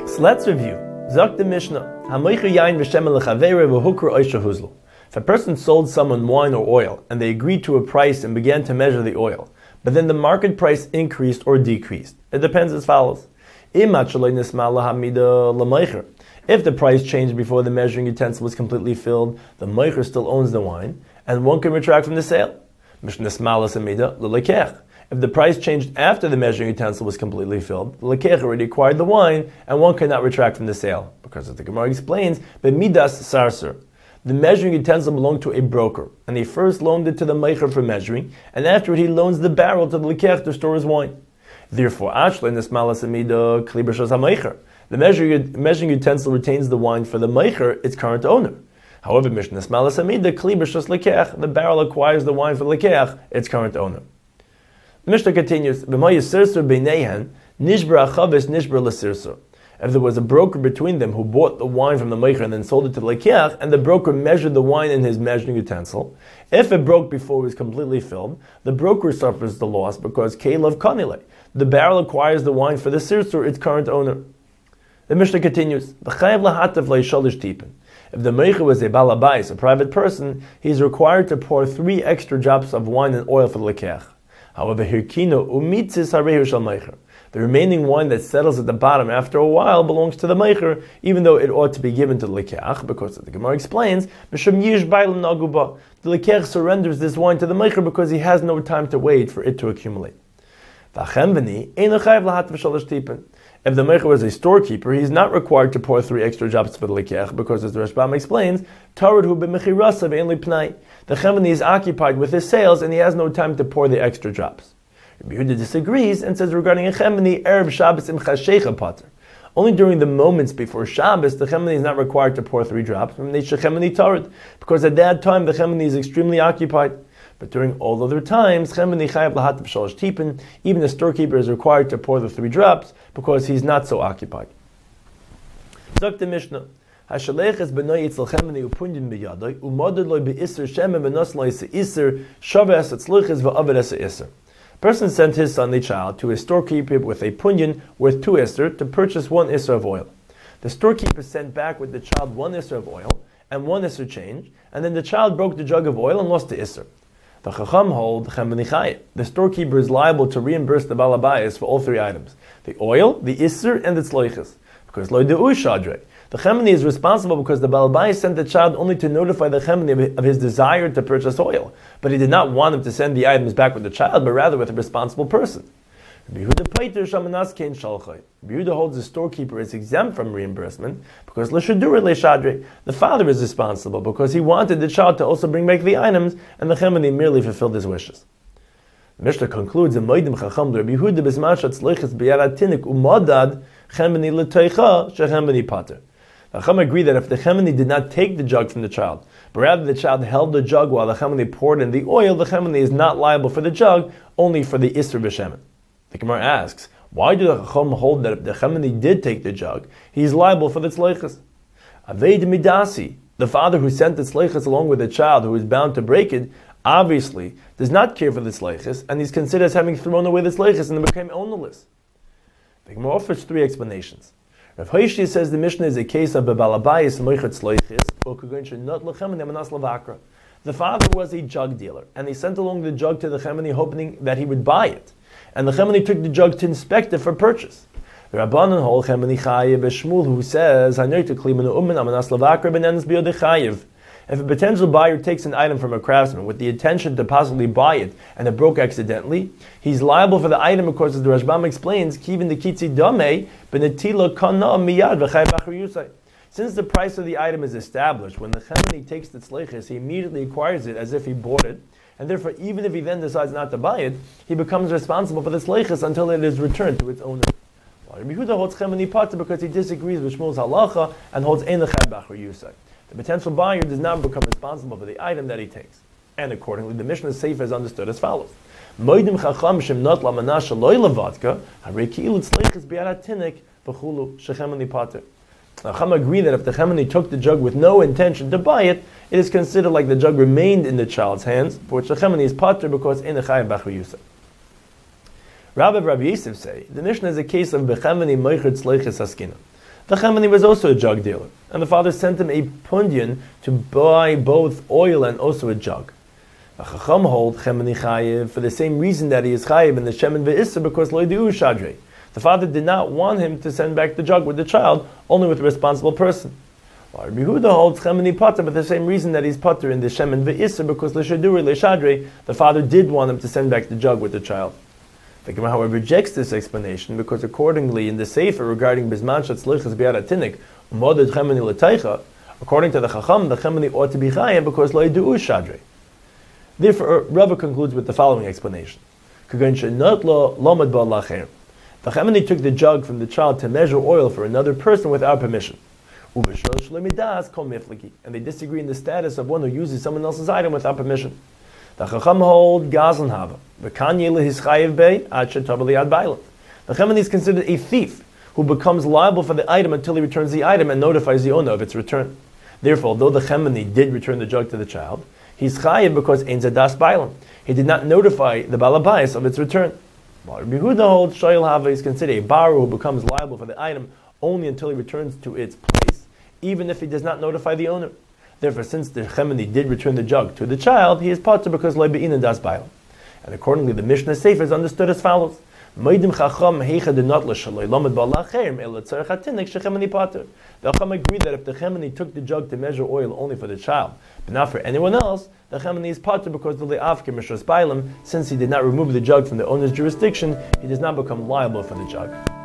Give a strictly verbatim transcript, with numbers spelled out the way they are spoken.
So let's review. Zok the Mishnah. Hamoicher yain v'shemen l'chavere v'hukra oisha huzlu. If a person sold someone wine or oil, and they agreed to a price and began to measure the oil, but then the market price increased or decreased, it depends as follows. If the price changed before the measuring utensil was completely filled, the moicher still owns the wine, and one can retract from the sale. If the price changed after the measuring utensil was completely filled, the lekech already acquired the wine, and one cannot retract from the sale. Because as the Gemara explains, b'midas sarser. The measuring utensil belonged to a broker, and he first loaned it to the moicher for measuring, and afterward he loans the barrel to the lekech to store his wine. Therefore, the measuring, measuring utensil retains the wine for the moicher, its current owner. However, the barrel acquires the wine for the lekech, its current owner. The Mishnah continues, if there was a broker between them who bought the wine from the moicher and then sold it to the lekech, and the broker measured the wine in his measuring utensil, if it broke before it was completely filled, the broker suffers the loss because kelev kanile. The barrel acquires the wine for the sirsur, its current owner. The Mishnah continues, if the moicher was a balabais, a private person, he is required to pour three extra drops of wine and oil for the lekech. However, hirkino umitzis harehu shel moicher. The remaining wine that settles at the bottom after a while belongs to the moicher, even though it ought to be given to the lekech, because as the Gemara explains, the lekech surrenders this wine to the moicher because he has no time to wait for it to accumulate. If the moicher was a storekeeper, he is not required to pour three extra drops for the lekech, because as the Rashbam explains, the chemeni is occupied with his sales and he has no time to pour the extra drops. Rabbi Yehuda disagrees and says regarding a chemeni, Erev Shabbos im chashecha pater. Only during the moments before Shabbos, the chemeni is not required to pour three drops, because at that time the chemeni is extremely occupied. But during all other times, chemeni chayav lahativ shalosh tipin, even the storekeeper is required to pour the three drops because he's not so occupied. Zok the Mishnah. Hashalech es b'noi yitzal chemeni upunyin b'yadoi, u'moded loy b'isser shemen v'nos loy se'isser, shaveh es atzluches v'aved es se'isser. A person sent his son, the child, to a storekeeper with a punyan worth two isser to purchase one isser of oil. The storekeeper sent back with the child one isser of oil and one isser change, and then the child broke the jug of oil and lost the isser. The chacham hold chemeni chayim. The storekeeper is liable to reimburse the balabayas for all three items: the oil, the isser, and its loiches. Because loy de'u shadre. The chemeni is responsible because the balabayas sent the child only to notify the chemeni of his desire to purchase oil, but he did not want him to send the items back with the child, but rather with a responsible person. Rabbi Yehuda holds the storekeeper is exempt from reimbursement because l'shadure le'shadre. The father is responsible because he wanted the child to also bring back the items, and the chemeni merely fulfilled his wishes. The Mishnah concludes in Moedim Chacham Rabbi Yehuda b'zmashat tzloiches b'yarad tinik umadad chemeni l'toicha shechemeni pater. The Chacham agree that if the chemeni did not take the jug from the child, but rather the child held the jug while the chemeni poured in the oil, the chemeni is not liable for the jug, only for the isser b'shemen. The Gemara asks, why do the Chacham hold that if the chemeni did take the jug, he is liable for the tzleiches? Aveid midasi, the father who sent the tzleiches along with the child who is bound to break it, obviously does not care for the tzleiches, and he's considered as having thrown away the tzleiches and became ownerless. The Gemara offers three explanations. Rav Hoshia says the Mishnah is a case of bebalabayis moichet tzleiches, or kugunche not lechemeni amanas lavakra. The father was a jug dealer, and he sent along the jug to the chemeni hoping that he would buy it. And the chemeni took the jug to inspect it for purchase. The Rabbanan hold chemeni chayiv Shmuel, who says, if a potential buyer takes an item from a craftsman with the intention to possibly buy it and it broke accidentally, he's liable for the item because, as the Rashbam explains, kivin the kitzi dameh benetila kana miyad v'chayiv b'achar yusay. Since the price of the item is established, when the chemeni takes the tzleiches, he immediately acquires it as if he bought it, and therefore, even if he then decides not to buy it, he becomes responsible for the tzleiches until it is returned to its owner. Well, Rabbi Yehuda holds chemeni pater because he disagrees with Shmuel's halacha and holds ein l'chayv b'achar yusay. The potential buyer does not become responsible for the item that he takes. And accordingly, the Mishnah's sefer is understood as follows: Moedim chacham shem not lamanasha loy levatka harei ki'ilu tzleiches b'yad hatinik v'chulu shechemeni pater. The Chacham agree that if the chemeni took the jug with no intention to buy it, it is considered like the jug remained in the child's hands, for which the chemeni is pater because in the chayav b'achar yusay. Rabbi Rabbi Yosef say the Mishnah is a case of bechemeni moichet tzleiches haskina. The Chemeni was also a jug dealer, and the father sent him a pundian to buy both oil and also a jug. The Chacham hold Chemeni chayiv for the same reason that he is chayiv in the shemen ve'issa, because lo yideu shadrei. The father did not want him to send back the jug with the child, only with a responsible person. While Rabbi Yehuda holds Chemeni pater for the same reason that he's pater in the shemen ve'issa, because l'shaduri l'shadrei, the father did want him to send back the jug with the child. The Gemara, however, rejects this explanation, because accordingly in the Sefer regarding Bizman Shatzlichas Bi'ad Atinik, Umoded Chemeni L'Teicha, according to the Chacham, the Chemeni ought to be Chayim because Lo Yidu'u Shadrei. Therefore, Rava concludes with the following explanation. The Chemeni took the jug from the child to measure oil for another person without permission. And they disagree in the status of one who uses someone else's item without permission. The Chacham hold Gazan Hava. The Chemeni is considered a thief who becomes liable for the item until he returns the item and notifies the owner of its return. Therefore, although the Chemeni did return the jug to the child, he's chayiv because ein zadas bailam. He did not notify the balabais of its return. While Rabbi Yehuda holds Shoyel Hava is considered a baru who becomes liable for the item only until he returns to its place, even if he does not notify the owner. Therefore, since the Chemeni did return the jug to the child, he is patur because lo be'inan das bailam. And accordingly, the Mishnah Sefer is understood as follows: The Chacham agreed that if the Chemeni took the jug to measure oil only for the child, but not for anyone else, the Chemeni is patur because the le'afke mishras bailam, since he did not remove the jug from the owner's jurisdiction, he does not become liable for the jug.